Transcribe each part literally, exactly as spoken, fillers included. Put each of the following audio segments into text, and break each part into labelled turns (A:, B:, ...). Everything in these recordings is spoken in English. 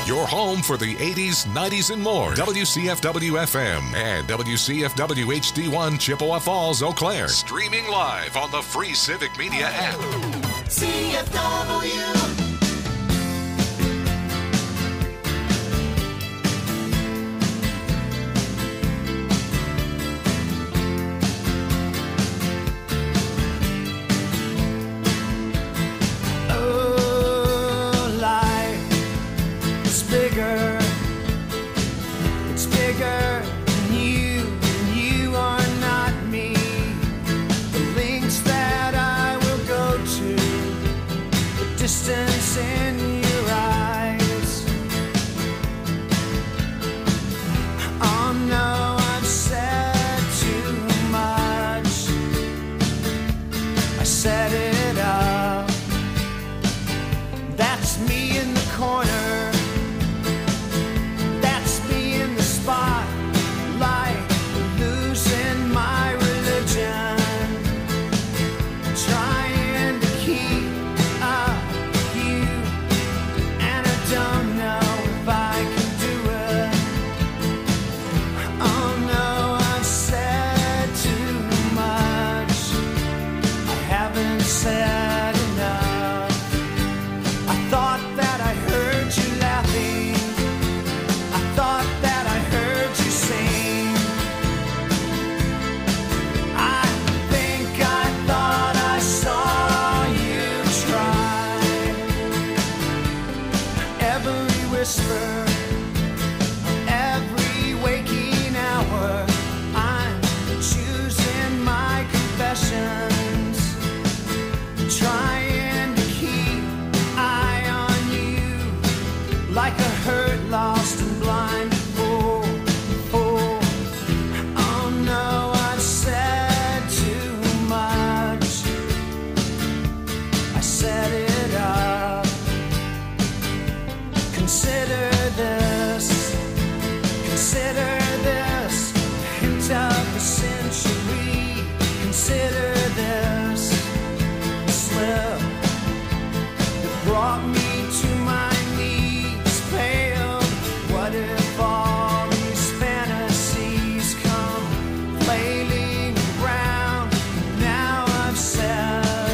A: Your home for the eighties, nineties, and more. W C F W F M and W C F W H D one Chippewa Falls, Eau Claire. Streaming live on the free Civic Media app.
B: C F W.
C: Distance in your eyes. Oh no, I've said too much. I set it up. That's me in the corner. That's me in the spotlight, losing my religion, trying to keep up. Don't know if I can do it. Oh no, I've said too much. I haven't said enough. I thought that I heard you laughing. I thought that I heard you sing. I think I thought I saw you try. Every whisper, every waking hour, I'm choosing my confessions, trying to keep eye on you, like a hurt, lost and blind fool. Oh, oh no, I've said too much. I set it up. Consider this, consider this, hint of the century. Consider this slip that brought me to my knees, pale. What if all these fantasies come flailing around? Now I've said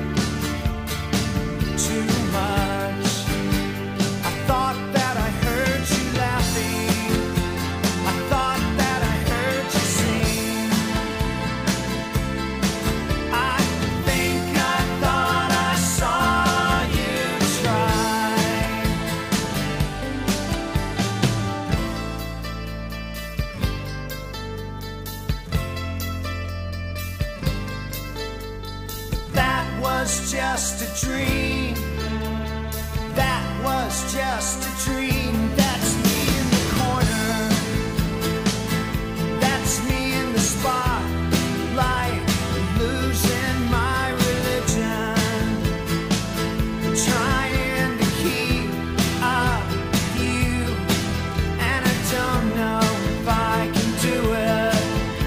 C: too much. Thought that I heard you laughing. I thought that I heard you sing. I think I thought I saw you try. That was just a dream. That was just a dream. That's me in the corner. That's me in the spotlight, losing my religion, trying to keep up with you, and I don't know if I can do it.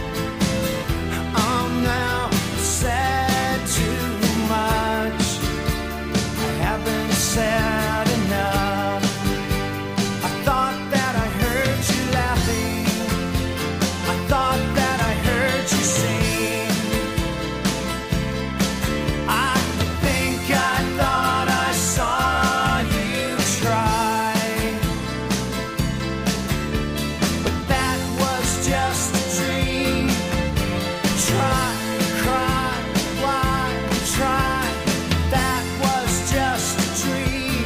C: Oh no, I said too much. I haven't said enough. I thought that I heard you laughing. I thought that I heard you sing. I think I thought I saw you try. But that was just a dream. Try, cry, why, try. That was just a dream.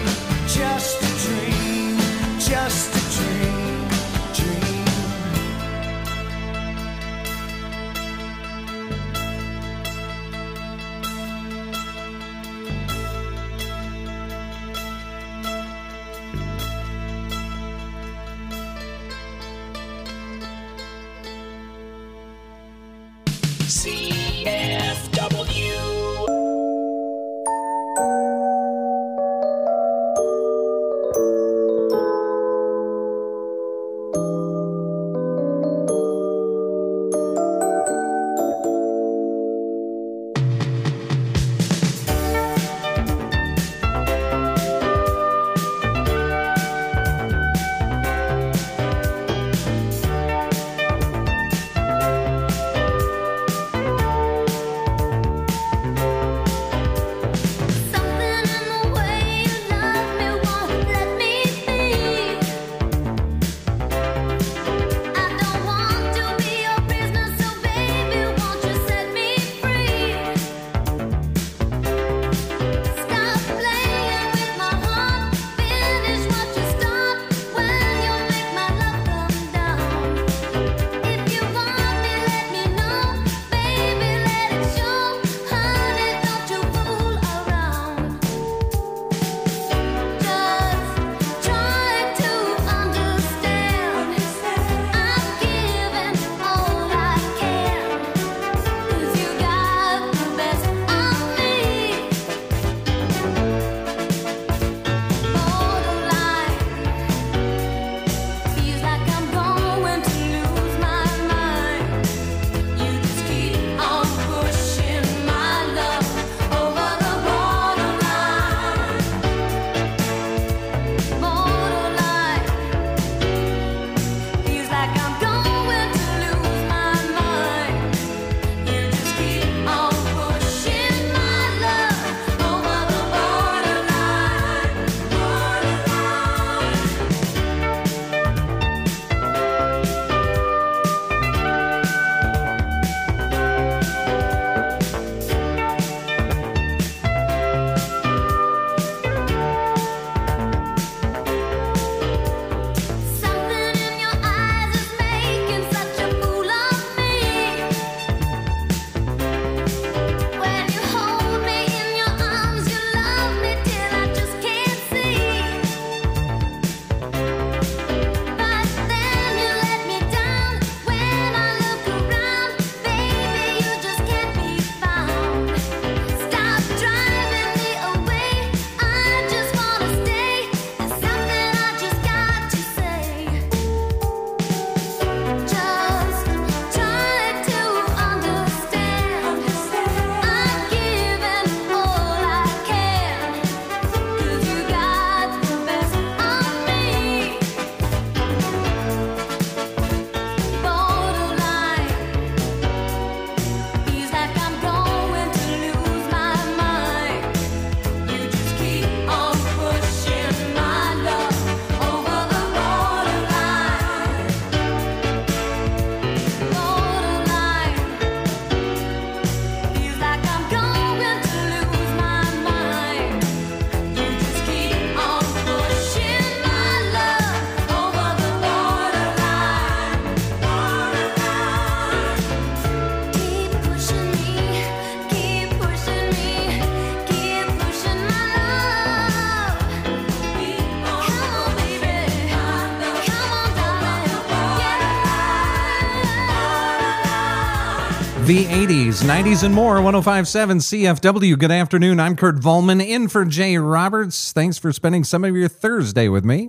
D: The eighties, nineties, and more. one oh five point seven C F W. Good afternoon. I'm Kurt Volman, in for Jay Roberts. Thanks for spending some of your Thursday with me.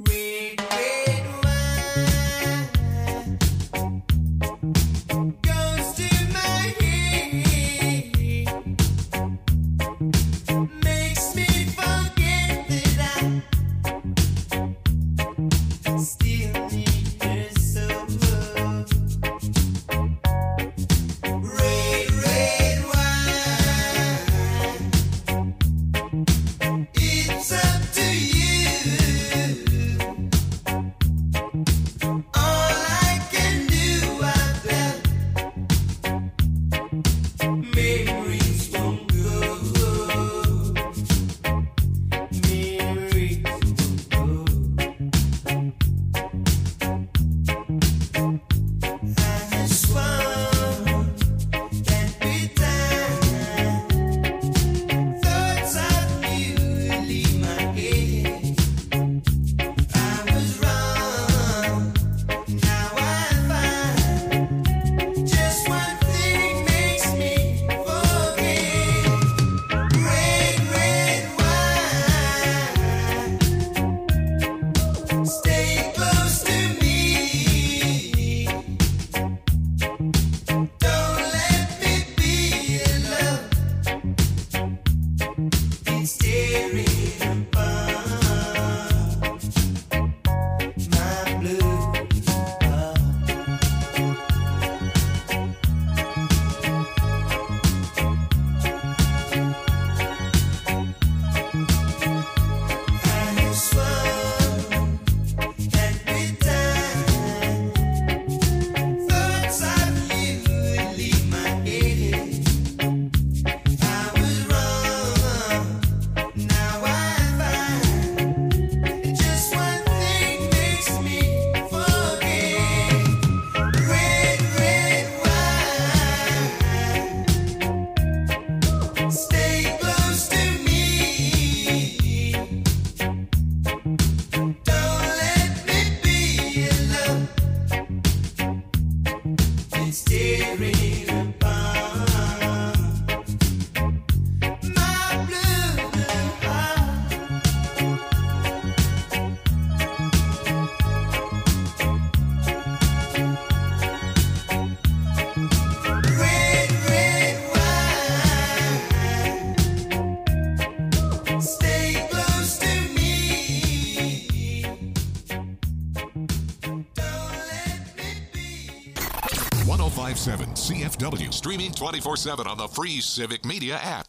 A: C F W, streaming twenty-four seven on the free Civic Media app.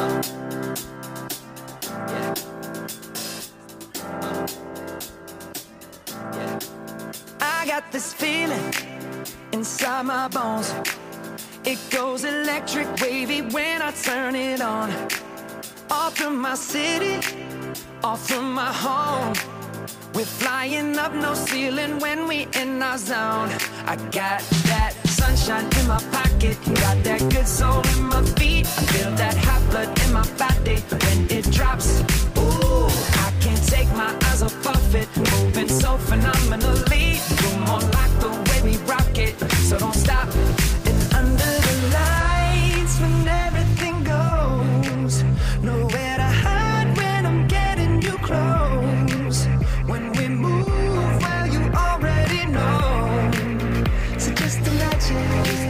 C: I got this feeling inside my bones. It goes electric wavy when I turn it on. Off from my city, off from my home. We're flying up no ceiling when we in our zone. I got that sunshine in my pocket, got that good soul in my feet. I feel that hot blood in my body when it drops. Ooh, I can't take my eyes off of it, moving so phenomenally. You're more like the way we rock it, so don't stop. And under the lights when everything goes, nowhere to hide when I'm getting you close. When we move, well, you already know. So just imagine.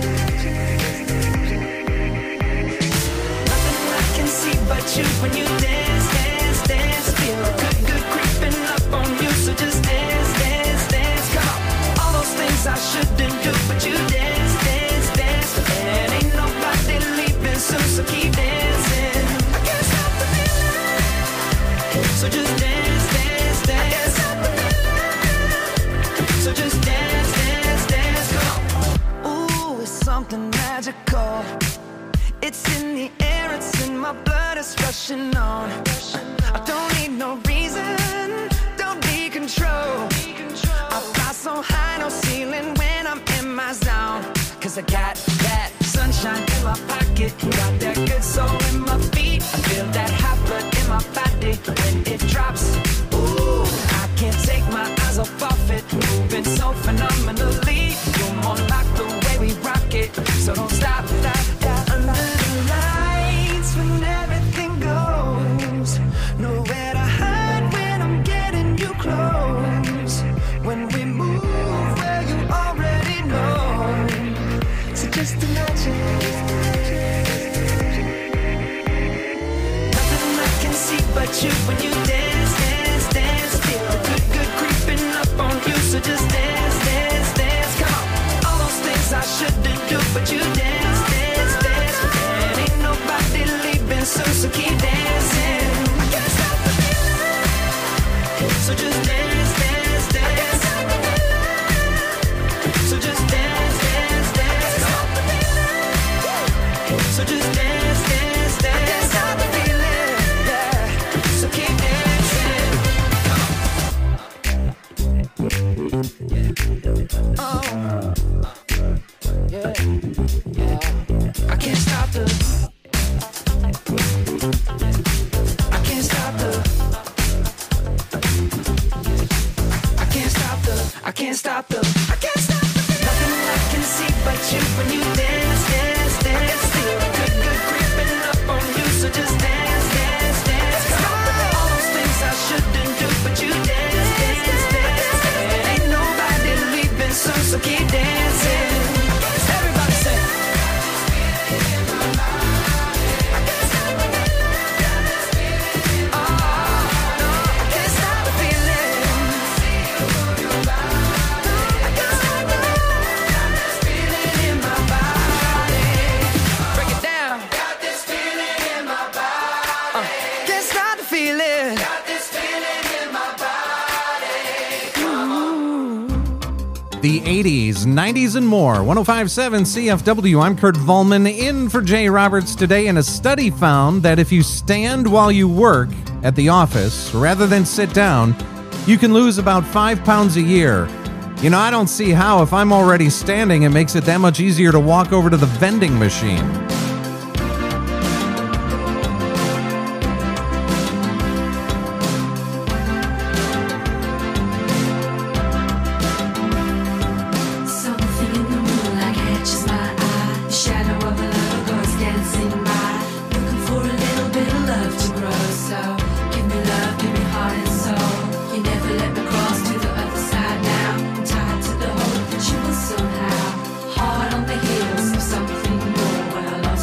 C: Nothing I can see but you when you dance, dance, dance. Feel good, good creeping up on you. So just dance, dance, dance. Come on. All those things I shouldn't do, but you dance, dance, dance. And ain't nobody leaving soon, so keep dancing. I can't stop the feeling. So just dance, dance, dance. I can't stop the feeling. So just dance, dance, dance. Come on. Ooh, it's something magical. It's in the air, it's in my blood, it's rushing on. I don't need no reason, don't need control. I fly so high, no ceiling when I'm in my zone. Cause I got that sunshine in my pocket, got that good soul in my feet. I feel that hot blood in my body when it drops. Ooh, I can't take my eyes off of it, moving so phenomenally. You're more like the way we rock it, so don't stop, stop. So just dance, dance, dance. So just dance, dance, dance. So just dance, dance, dance. Stop the feeling, yeah. So keep dancing. Oh, yeah, yeah. I can't stop the. I can't stop the. I can't stop the. I can't stop the. I can't stop the. Nothing I can see but you when you dance, dance, dance. Feel good, good creeping up on you. So just dance, dance, dance. All those things I shouldn't do, but you dance, dance, dance. Ain't nobody leaving soon, so keep dancing. Everybody say.
D: The eighties, nineties, and more. one oh five point seven C F W. I'm Kurt Volman in for Jay Roberts today, and a study found that if you stand while you work at the office rather than sit down, you can lose about five pounds a year. You know, I don't see how. If I'm already standing, it makes it that much easier to walk over to the vending machine.
E: Somehow, hard on the heels of something more. Well,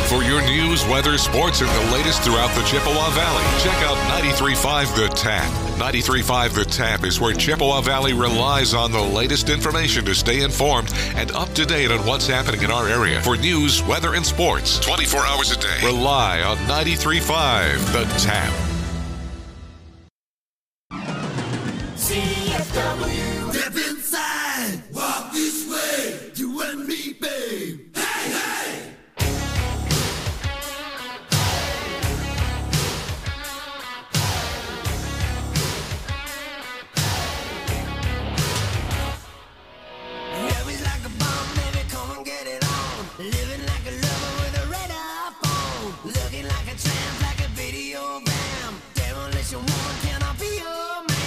A: For your news, weather, sports, and the latest throughout the Chippewa Valley, check out ninety-three point five The Tap. ninety-three point five The Tap is where Chippewa Valley relies on the latest information to stay informed and up to date on what's happening in our area. For news, weather, and sports, twenty-four hours a day, rely on ninety-three point five The Tap.
B: C F W. Step inside. Walk this way. You and me, babe. Hey, hey. Love like a bomb, baby, come and get it on. Living like a lover with a red iPhone. Looking like a tramp, like a video bam. Demolition woman, can I be your man?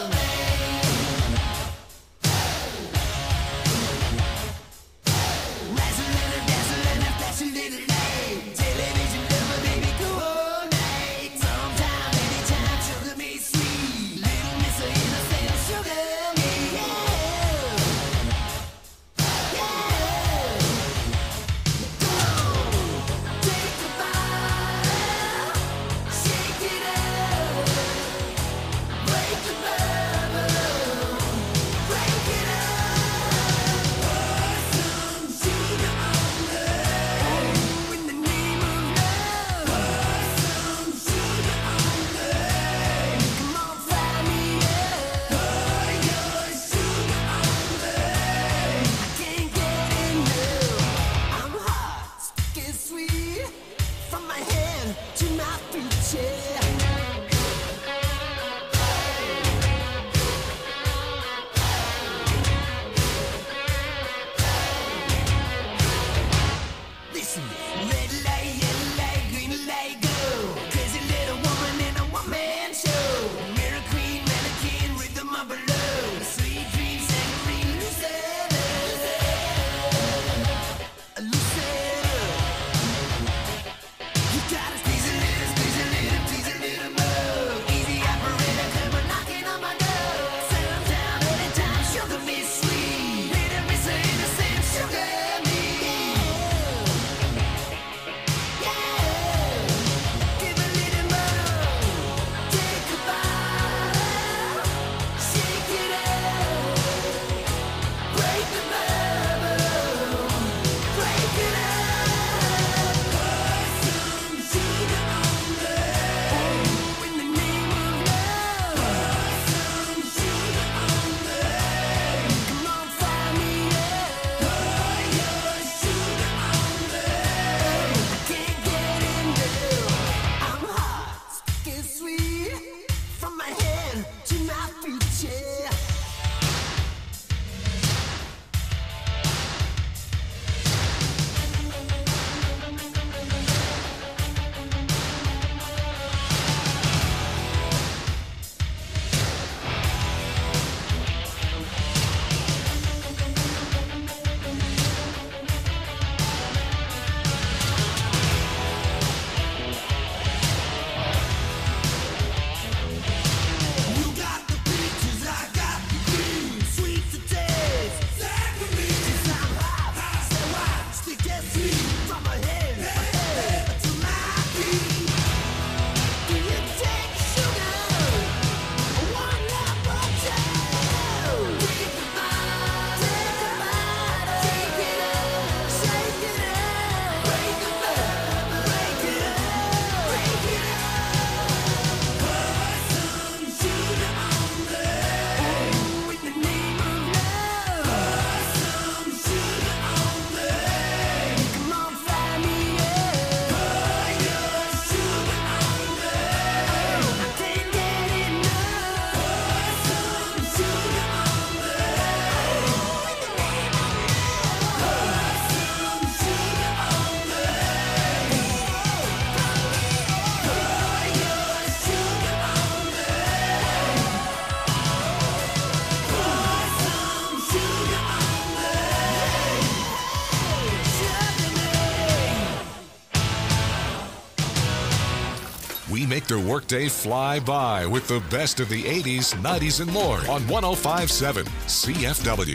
B: Wrestling and dancing and flashing little light. Television lover, baby, go all night. Sometime, anytime, sugar me sweet. Little Miss Innocent, sugar me, yeah. From my head to my feet, yeah. Listen, red light, yellow light, green light, go. Crazy little woman in a one-man show. Mirror queen, mannequin, rhythm of below. Sweet dreams, angry, loosen up. Loosen up. You gotta squeeze a little, squeeze a little, please a little more. Easy operator, come on knocking on my door. Sometime, anytime, sugar me sweet. Little Miss Innocent, sugar me. Yeah, give a little more. Take a bite, shake it up. Break the bubble, break it up. Some sugar on me. In the name of love. Some sugar on me. Come on, fire me up. Pour your sugar on me. I can't get enough. I'm hot, sticky sweet. From my head to my feet, yeah. You got the peaches, I got the cream. Sweet to taste, sad for me. 'Cause I'm hot, so hot, sticky sweet. From my head, my head to my feet. Do you take sugar? One love or two? Take a bite, take a bite, take it up, shake it up, break it up, break it up, break it up. Pour some sugar on me. In the name of love. Pour some sugar on me. Come on, fry me up. Pour your sugar on me. I can't get enough. Pour some sugar on me. In the name of love. Pour some sugar on me. Pour your sugar on me. Pour some sugar on me.
A: We make the workday fly by with the best of the eighties, nineties, and more on one oh five point seven C F W.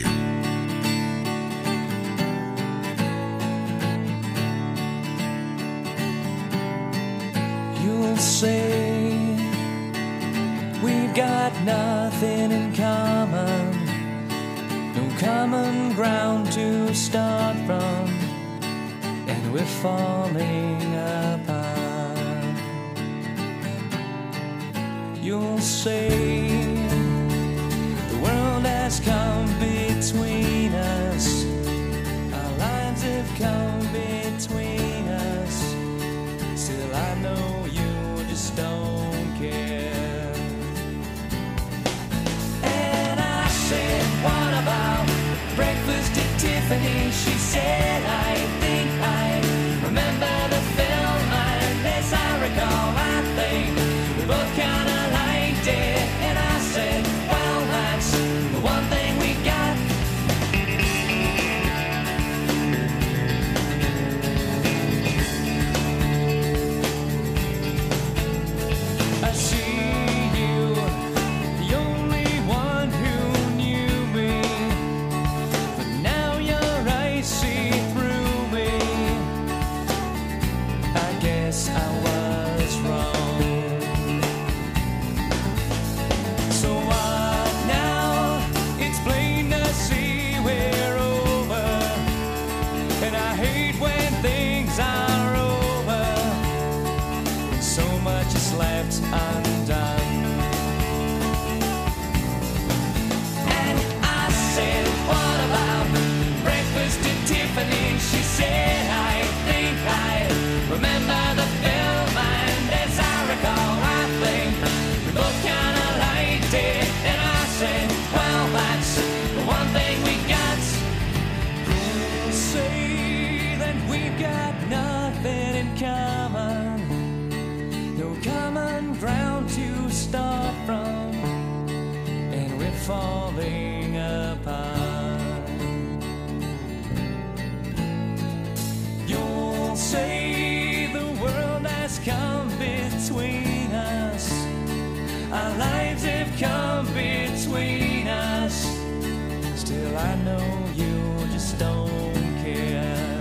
E: You say we've got nothing in common, no common ground to start from, and we're falling apart. You'll say the world has come between us, our lines have come between us. Still I know you just don't care. And I said, what about breakfast at Tiffany? She said, I think I remember the film, and as I recall, I think we both kinda liked it. And I said, well, that's the one thing we got. I see you, the only one who knew me, but now your eyes see through me. I guess I was wrong. So what now? It's plain to see we're over, and I hate when things are over, when so much is left undone. And I said, what about breakfast at Tiffany? She said, I think I remember the film, and as I recall, I think we both kinda liked it. And I said, well, that's the one thing we got. You'll say that we've got nothing in common, no common ground to start from, and we're falling apart. You'll say the world has come between us, our lives have come between us. Still I know you just don't care.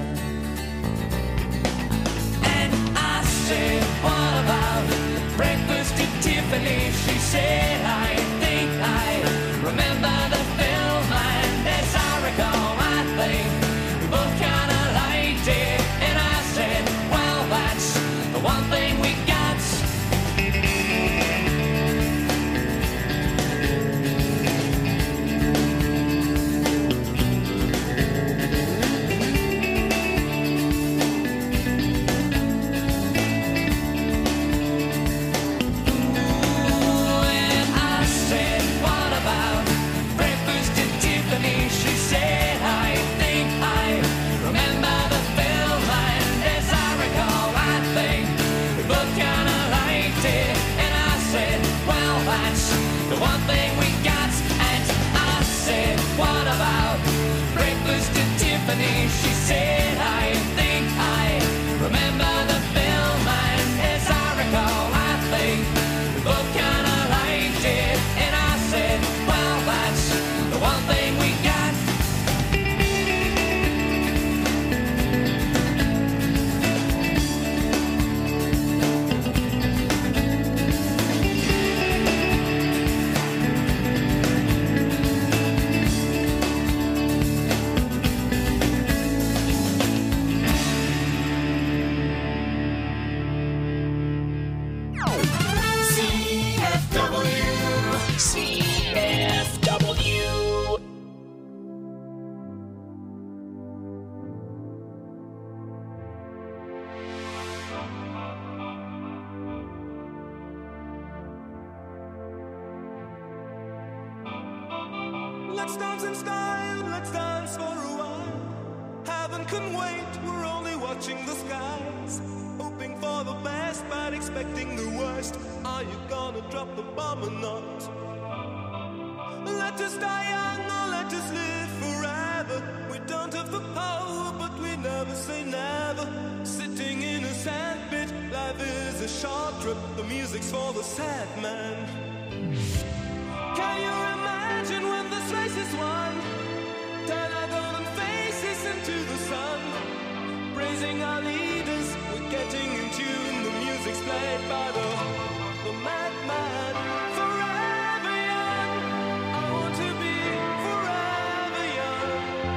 E: And I said, what about breakfast at Tiffany? She said, I think I remember the film, and as I recall, I think we both kinda liked it. And I said, well, that's the one thing we got. And I said, what about breakfast at Tiffany? She said, I think I remember the film, and as I recall, I think we both kinda liked it. And I said, well, that's the one thing we got. And I said, what about breakfast at Tiffany? She said, I think I remember the film, and as I recall, I think we both kinda liked it. And I said, well, that's the one thing we got.
B: C F W. C F W.
C: Let's dance in style, let's dance for a while. Heaven can wait, we're only watching the skies. Hoping for the best, but expecting the worst. Are you gonna drop the bomb or not? Let us die young or let us live forever. We don't have the power, but we never say never. Sitting in a sandpit, life is a short trip. The music's for the sad man. Can you imagine when this race is won? Turn our golden faces into the sun. Praising our leaders, we're getting in tune. The music was explained by the, the madman. Forever young, I want to be forever young.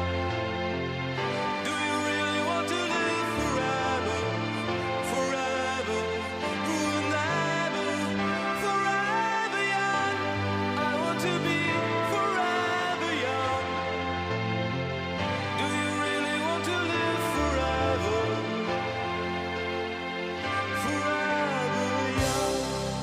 C: Do you really want to live forever? Forever, forever, forever young. I want to be forever young. Do you really want to live forever? Forever young.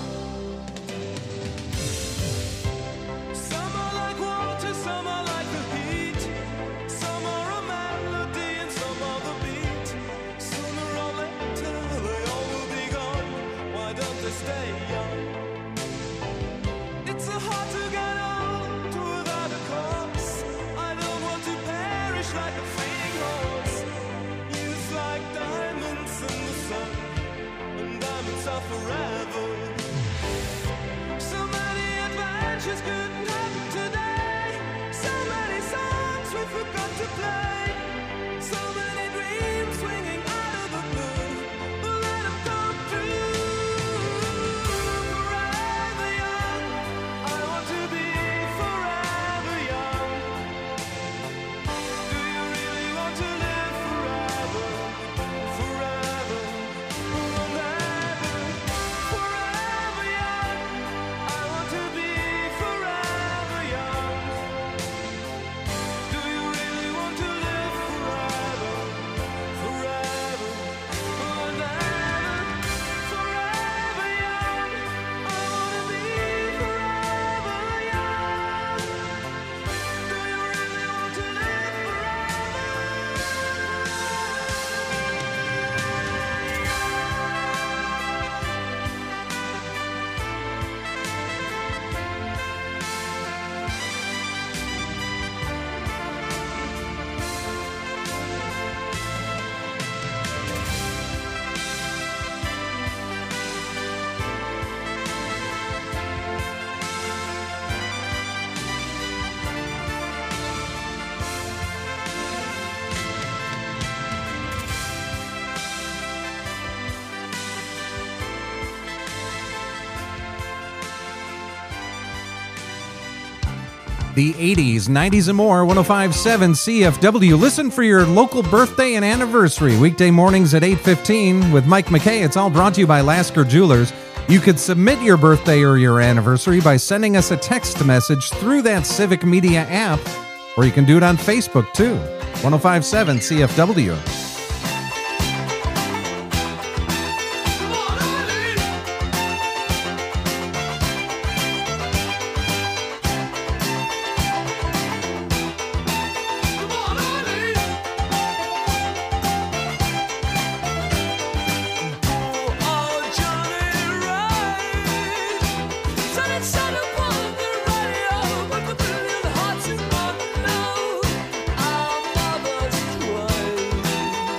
C: Some are like water, some are like the heat. Some are a melody and some are the beat. Sooner or later they all will be gone. Why don't they stay young? It's so hard to get old without a cause. I don't want to perish like a fleeing horse. Youth like diamonds in the sun, and diamonds are forever. So many adventures couldn't happen today. So many songs we forgot to play. So many dreams swinging out of the blue. But let them come true. Forever young, I want to be forever young. Do you really want to live forever? Forever, forever, forever young. I want to be forever young. Do you really want to live forever? Forever, forever, forever young. I want to be forever young. Do you really want to live
D: The eighties, nineties, and more, one oh five point seven C F W. Listen for your local birthday and anniversary. Weekday mornings at eight fifteen with Mike McKay. It's all brought to you by Lasker Jewelers. You could submit your birthday or your anniversary by sending us a text message through that Civic Media app, or you can do it on Facebook too. one oh five point seven C F W.
C: Oh, Johnny Ride. Said it sounded on the radio, but the million hearts in one know our mothers cried.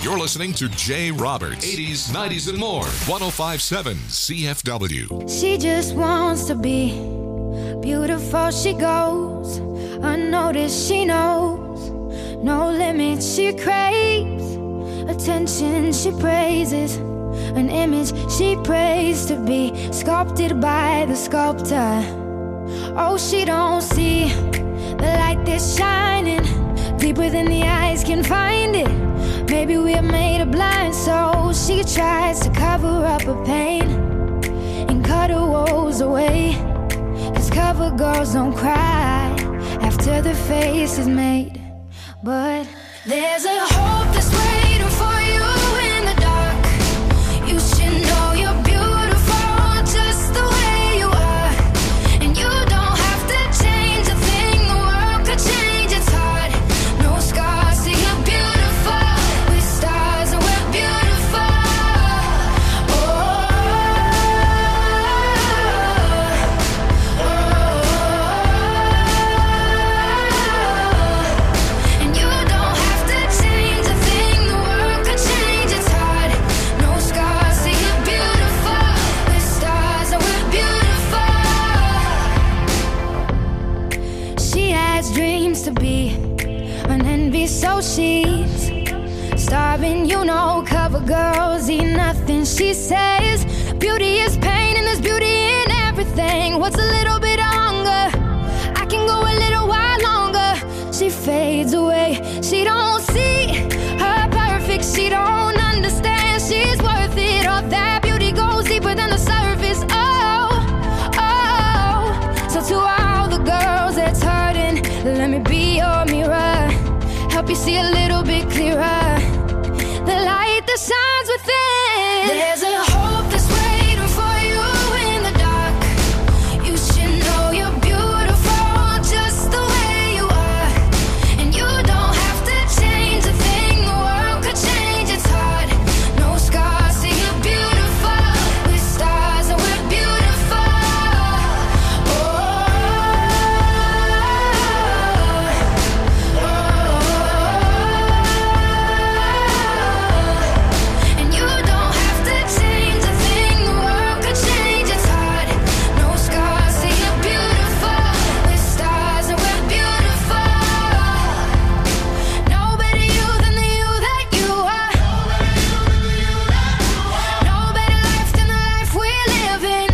A: You're listening to Jay Roberts, eighties, nineties, and more. one oh five point seven C F W.
F: She just wants to be beautiful. She goes unnoticed. She knows no limits. She craves attention. She praises an image she prays to be sculpted by the sculptor. Oh, she don't see the light that's shining deeper than the eyes can find it. Maybe we're made of blind souls. She tries to cover up her pain and cut her woes away. Cause cover girls don't cry after the face is made. But there's a hope that's waiting for you in the dark. You should know you're beautiful just the way you are. And you don't have to change a thing. The world could change, it's hard. No scars, see you're beautiful. With stars and we're beautiful. Oh, oh, oh. And you don't have to change a thing. The world could change, it's hard. No scars, see you're beautiful. With stars and we're beautiful. She has dreams to be an envy, so she's starving. You know, cover girls eat nothing. She says beauty is pain and there's beauty in everything. What's a little bit of hunger? I can go a little while longer. She fades away. She don't see her perfect. She don't understand she's worth it. All that beauty goes deeper than the surface. Oh, oh. So to all the girls that's hurting, let me be your mirror. Help you see a little bit clearer. The light that shines within. There's a hope that's waiting for you in the dark. You should know you're beautiful just the way you are. And you don't have to change a thing. The world could change, it's hard. No scars, see you're beautiful. With stars and we're beautiful. Oh, oh, oh. And you don't have to change a thing. The world could change, it's hard. No scars, see you're beautiful. With stars and we're beautiful. No better you than the you that you are. No better life than the life we're living.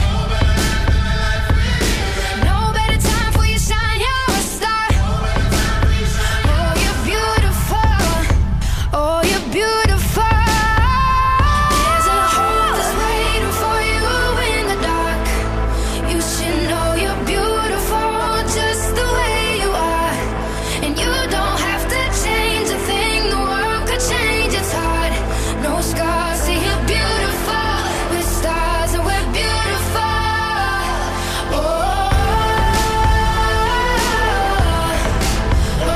F: No better time for you shine, you're a star. Oh, you're beautiful. Oh, you're beautiful. There's a hope that's waiting for you in the dark. You should know you're beautiful just the way you are. And you don't have to change a thing. The world could change, it's hard. No scars, see you're beautiful. With stars and we're beautiful. Oh, oh, oh.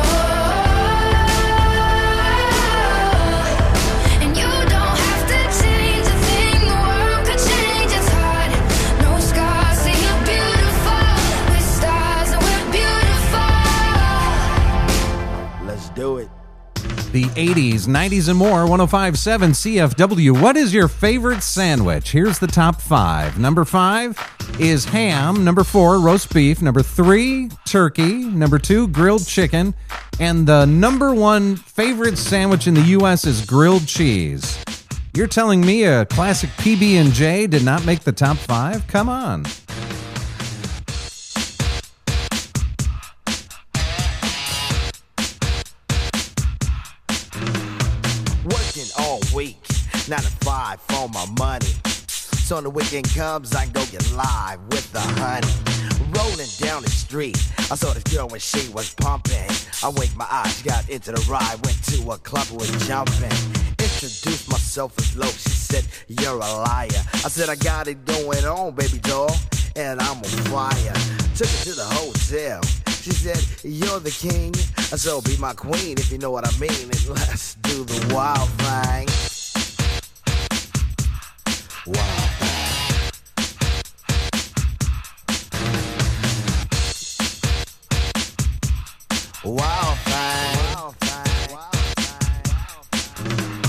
F: And you don't have to change a thing. The world could change, it's hard. No scars, see you're beautiful. With stars and we're beautiful.
C: Let's do it.
D: The eighties, nineties, and more. one oh five point seven C F W. What is your favorite sandwich? Here's the top five. Number five is ham. Number four, roast beef. Number three, turkey. Number two, grilled chicken. And the number one favorite sandwich in the U S is grilled cheese. You're telling me a classic P B and J did not make the top five? Come on.
C: Working all week, nine to five for my money. So when the weekend comes, I go get live with the honey. Rolling down the street, I saw this girl when she was pumping. I winked my eyes, got into the ride, went to a club, was jumping. Introduced myself as Loke, she said, you're a liar. I said, I got it going on, baby doll, and I'm on fire. Took her to the hotel. She said, you're the king, so be my queen if you know what I mean. And let's do the wild thing. Wild thing. Wild thing. Wild thing. Wild thing.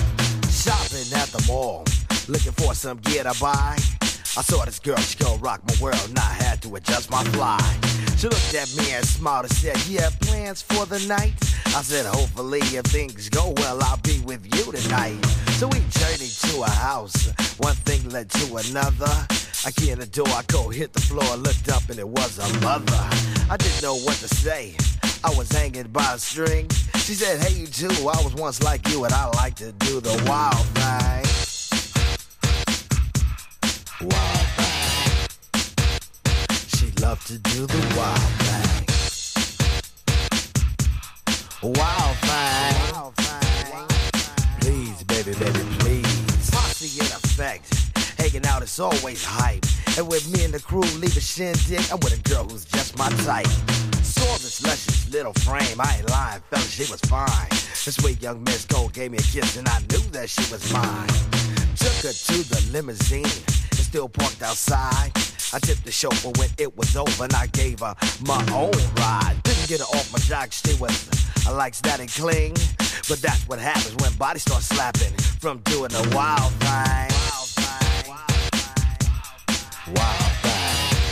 B: at the mall, looking for some gear to buy. I saw this girl, she gon' rock my world, and I had to adjust my fly. She looked at me and smiled and said, you have plans for the night? I said, hopefully if things go well, I'll be with you tonight. So we journeyed to a house, one thing led to another. I key in the door, I go hit the floor, looked up and it was a mother. I didn't know what to say, I was hanging by a string. She said, hey you too, I was once like you and I like to do the wild thing. Wild thing. She loved to do the wild thing. Wild thing. Wild thing. Please, baby, baby, please. Posse in effect. Hanging out is always hype. And with me and the crew leave a shindig, I'm with a girl who's just my type. Saw this luscious little frame, I ain't lying, fella, she was fine. This sweet young Miss Cole gave me a kiss and I knew that she was mine. Took her to the limousine, it's still parked outside. I tipped the chauffeur when it was over and I gave her my own ride. Didn't get her off my jock, she was, I like that and cling. But that's what happens when bodies start slapping from doing the wild thing. Wild thing. Wild thing.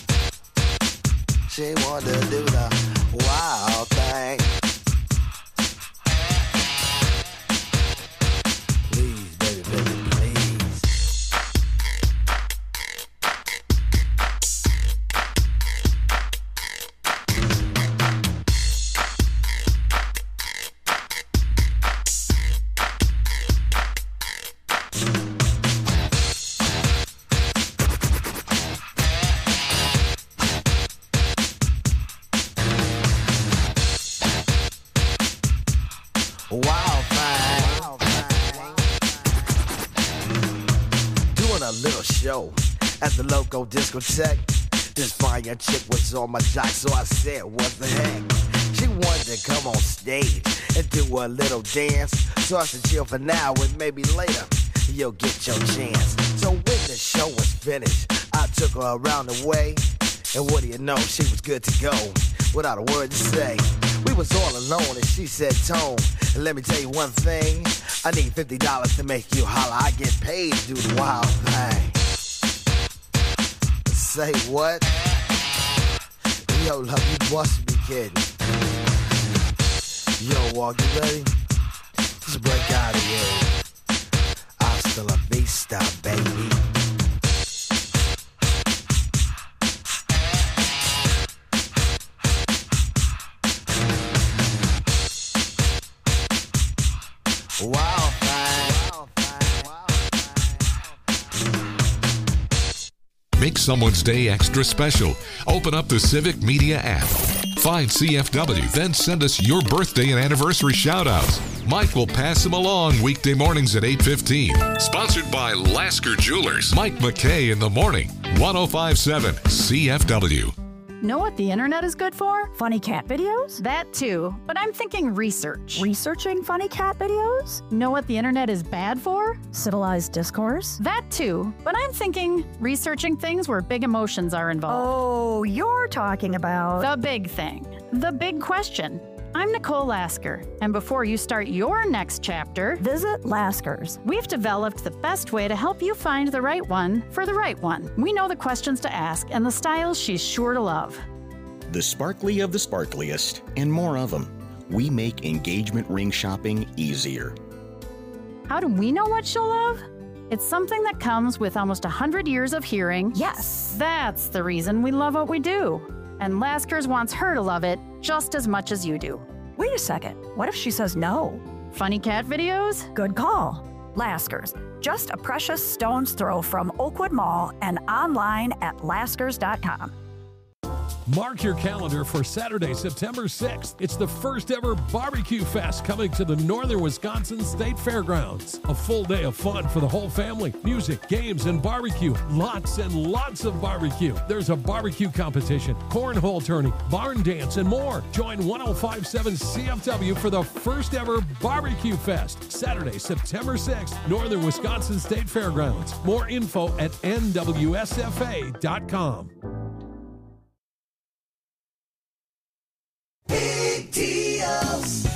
B: She wanted to do the wild thing. Please, baby, baby, please. Wild thing. Wild thing. Doing a little show at the local discotheque. This fine young chick was on my jock, so I said, what the heck? She wanted to come on stage and do a little dance. So I said, chill for now and maybe later you'll get your chance. So when the show was finished, I took her around the way. And what do you know, she was good to go without a word to say. We was all alone and she said, Tone, and let me tell you one thing, I need fifty dollars to make you holler. I get paid to do the wild thing. Say what? Yo, love, you must be kidding. Yo, Walk, you ready? Just break out of here. Hasta la vista, baby. Wild thing.
A: Make someone's day extra special. Open up the Civic Media app. Find C F W, then send us your birthday and anniversary shout-outs. Mike will pass them along weekday mornings at eight fifteen. Sponsored by Lasker Jewelers. Mike McKay in the morning. one oh five point seven C F W.
G: Know what the internet is good for?
H: Funny cat videos?
G: That too, but I'm thinking research.
H: Researching funny cat videos?
G: Know what the internet is bad for?
H: Civilized discourse?
G: That too, but I'm thinking researching things where big emotions are involved.
H: Oh, you're talking about...
G: The big thing. The big question. I'm Nicole Lasker, and before you start your next chapter,
H: visit Lasker's.
G: We've developed the best way to help you find the right one for the right one. We know the questions to ask and the styles she's sure to love.
I: The sparkly of the sparkliest, and more of them. We make engagement ring shopping easier.
G: How do we know what she'll love? It's something that comes with almost one hundred years of hearing.
H: Yes.
G: That's the reason we love what we do. And Lasker's wants her to love it just as much as you do.
H: Wait a second. What if she says no?
G: Funny cat videos?
H: Good call. Lasker's. Just a precious stone's throw from Oakwood Mall and online at laskers dot com.
J: Mark your calendar for Saturday, September sixth. It's the first ever Barbecue Fest coming to the Northern Wisconsin State Fairgrounds. A full day of fun for the whole family. Music, games, and barbecue. Lots and lots of barbecue. There's a barbecue competition, cornhole tourney, barn dance, and more. Join one oh five point seven C F W for the first ever Barbecue Fest. Saturday, September sixth, Northern Wisconsin State Fairgrounds. More info at N W S F A dot com.
B: Big deals.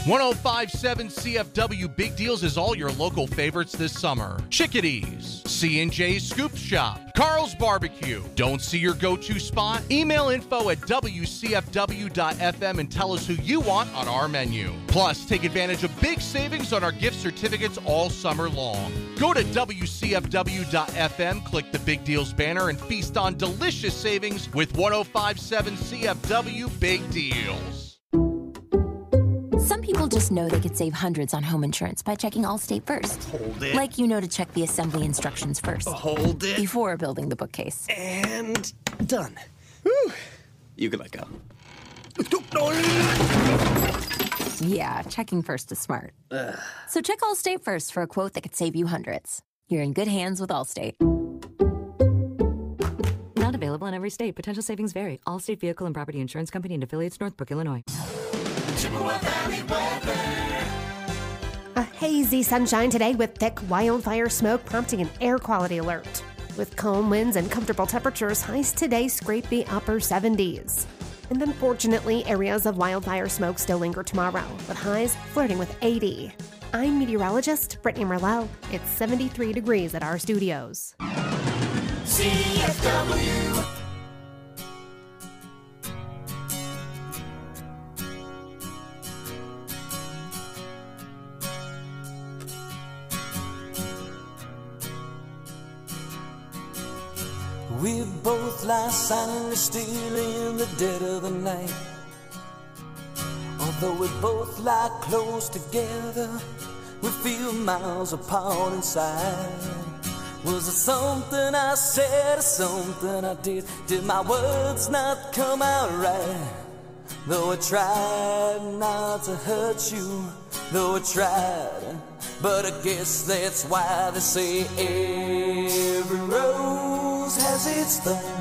K: one oh five point seven C F W Big Deals is all your local favorites this summer. Chickadees, C and J's Scoop Shop, Carl's Barbecue. Don't see your go-to spot? Email info at W C F W dot F M and tell us who you want on our menu. Plus, take advantage of big savings on our gift certificates all summer long. Go to W C F W dot F M, click the Big Deals banner, and feast on delicious savings with one oh five point seven C F W Big Deals.
L: Some people just know they could save hundreds on home insurance by checking Allstate first.
M: Hold it.
L: Like you know to check the assembly instructions first.
M: Hold it.
L: Before building the bookcase.
M: And done. Whew. You can let go.
L: Yeah, checking first is smart.
M: Ugh.
L: So check Allstate first for a quote that could save you hundreds. You're in good hands with Allstate.
N: Not available in every state. Potential savings vary. Allstate Vehicle and Property Insurance Company and affiliates, Northbrook, Illinois.
O: A hazy sunshine today with thick wildfire smoke prompting an air quality alert. With calm winds and comfortable temperatures, highs today scrape the upper seventies. And unfortunately, areas of wildfire smoke still linger tomorrow, with highs flirting with eighty. I'm meteorologist Brittany Merlot. It's seventy-three degrees at our studios.
B: C F W.
C: We both lie silently still in the dead of the night. Although we both lie close together, we feel miles apart inside. Was it something I said or something I did? Did my words not come out right? Though I tried not to hurt you, though I tried, but I guess that's why they say every rose has its thorn.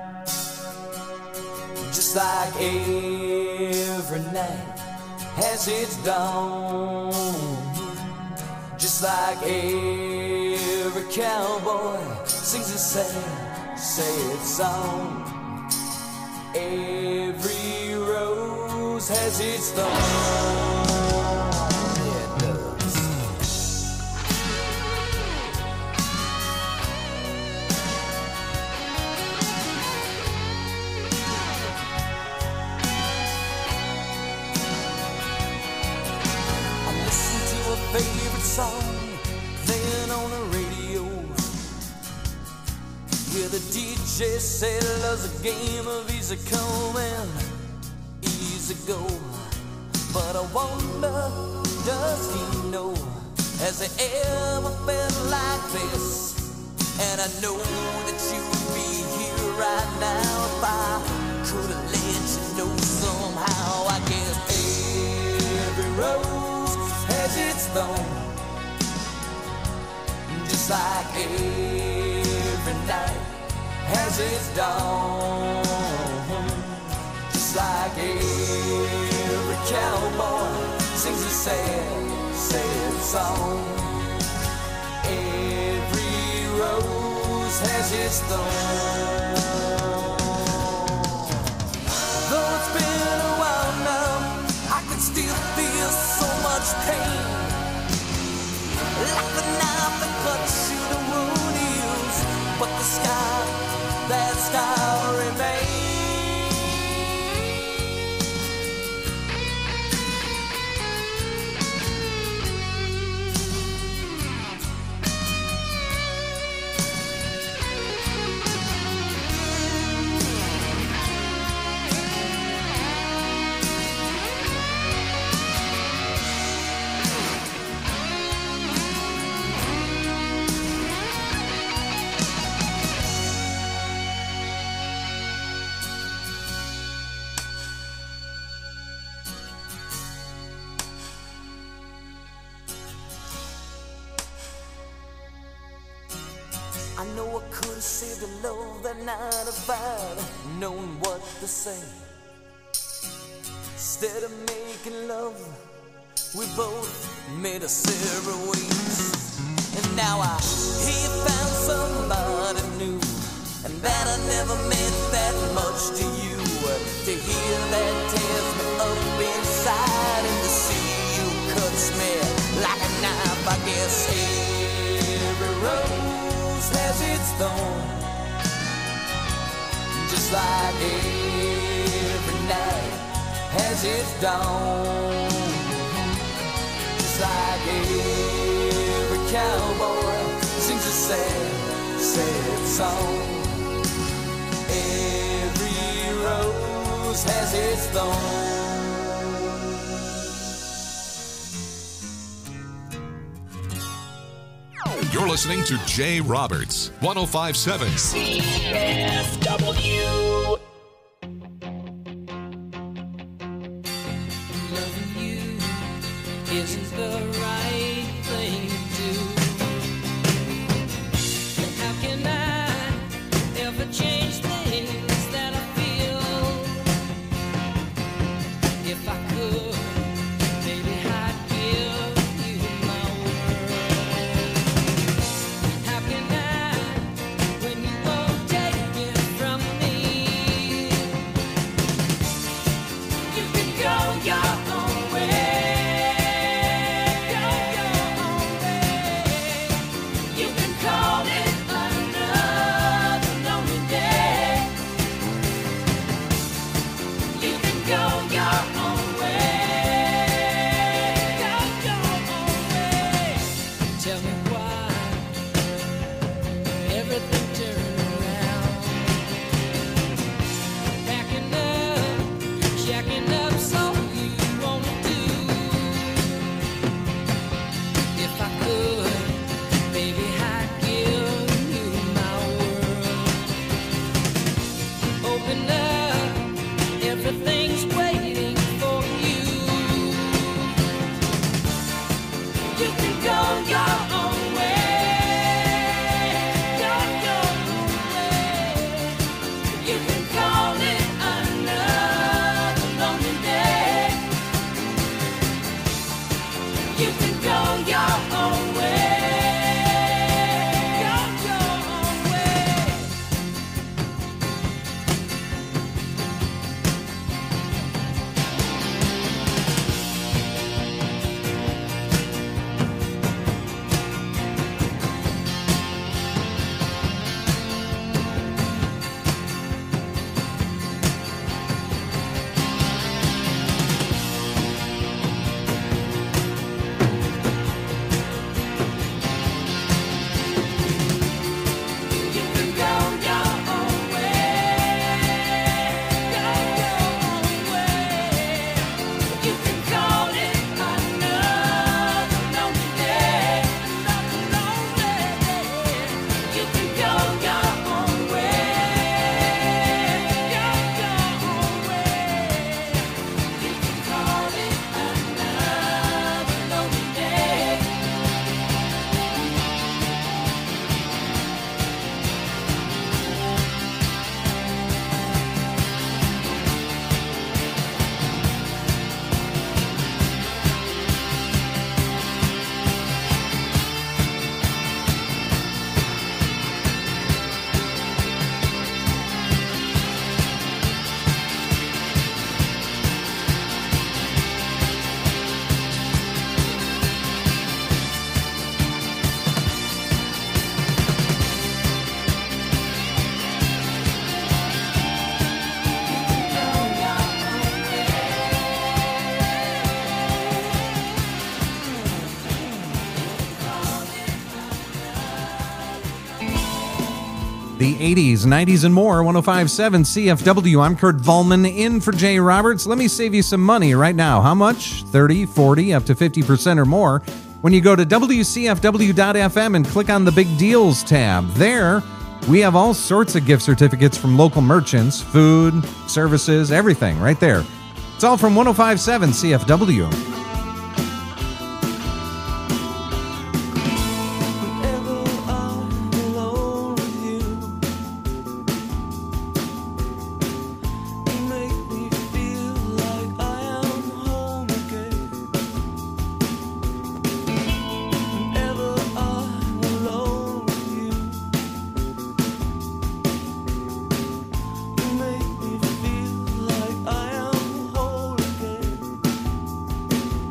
C: Just like every night has its dawn. Just like every cowboy sings a sad, sad song. Every rose has its thorn. Favorite song playing on the radio. Yeah, the D J said love's a game of easy come and easy go. But I wonder, does he know? Has he ever felt like this? And I know that you would be here right now if I could have let you know somehow. I guess every rose has its thorn, just like every night has its dawn. Just like every cowboy sings a sad, sad song. Every rose has its thorn. Though it's been a while now, I can still feel so much pain. Like the knife that cuts you, the wound heals, but the scar, that scar remains. I know I could have saved the love that night if I'd known what to say. Instead of making love, we both made us separate ways. And now I hear you found somebody new, and that I never meant that much to you. To hear that tears me up inside, and to see you
B: Yes, every rose has its thorn, just like every night has its dawn. Just like every cowboy sings a sad, sad song. Every rose has its thorn.
A: You're listening to Jay Roberts, one oh five point seven
B: C F W. Loving you isn't the right thing to do. How can I ever change things that I feel? If I could, maybe I'd give you my world. How can I, when you won't take it from me? You can go your own way. Go your own way. You can call it another lonely day. You can go your own way. Go your own way. Tell me why everything turned around. Packing up, checking up, so you wanna do. If I could, baby, I'd give you my world. Open up, everything's waiting for you. You can go your own way. Go your own way. You can call it another lonely day. You can go your own way. Go your own way. You can go your own way. Go your own way. You can call it another lonely day. Another lonely day. You can go your own way. Go your own way. You can call it another lonely day.
D: The eighties, nineties, and more, one oh five point seven C F W. I'm Kurt Volman in for Jay Roberts. Let me save you some money right now. How much? thirty, forty, up to fifty percent or more. When you go to W C F W dot F M and click on the Big Deals tab. There, we have all sorts of gift certificates from local merchants, food, services, everything right there. It's all from one oh five point seven C F W.
B: Make me feel like I am whole again.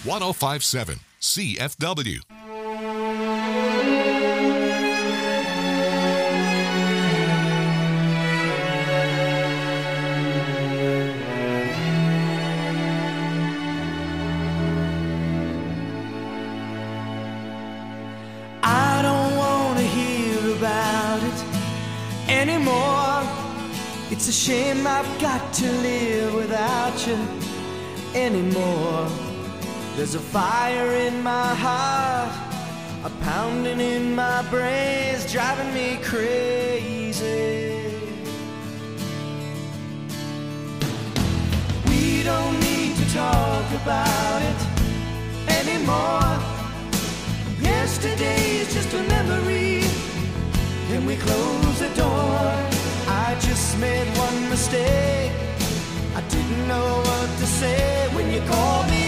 A: one oh five point seven C F W.
C: I don't want to hear about it anymore. It's a shame I've got to live without you anymore. There's a fire in my heart, a pounding in my brains, driving me crazy. We don't need to talk about it anymore. Yesterday's just a memory. Can we close the door? I just made one mistake. I didn't know what to say when you called me